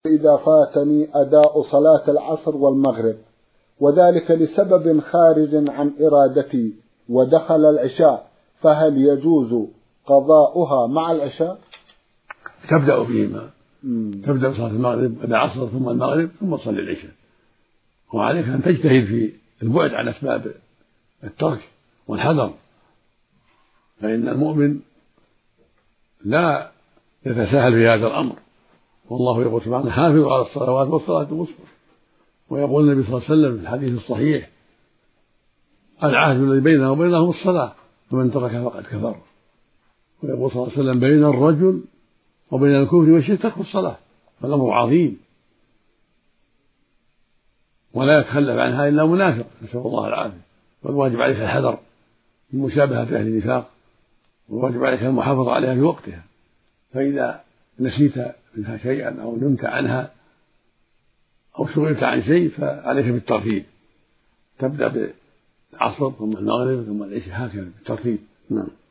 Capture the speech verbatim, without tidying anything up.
إذا فاتني أداء صلاة العصر والمغرب وذلك لسبب خارج عن إرادتي ودخل العشاء، فهل يجوز قضاؤها مع العشاء؟ تبدأ فيهما، تبدأ بصلاة المغرب بعد العصر ثم المغرب ثم تصلي العشاء، وعليك أن تجتهد في البعد عن أسباب الترك والحذر، فإن المؤمن لا يتساهل في هذا الأمر، والله يقول سبحانه: حافظوا على الصلوات والصلاة الوسطى. ويقول النبي صلى الله عليه وسلم في الحديث الصحيح: العهد الذي بيننا وبينهم الصلاة، ومن تركها فقد كفر. ويقول صلى الله عليه وسلم: بين الرجل وبين الكفر والشرك ترك الصلاة، فالأمر عظيم ولا يتخلف عنها إلا منافق، نسأل الله العافية. والواجب عليك الحذر من مشابهة أهل النفاق، والواجب عليك المحافظة عليها في وقتها، فإذا نسيت منها شيئا أو نمت عنها أو شغلت عن شيء فعليك بالترتيب، تبدأ بالعصر ثم المغرب ثم العشاء، هكذا بالترتيب. نعم.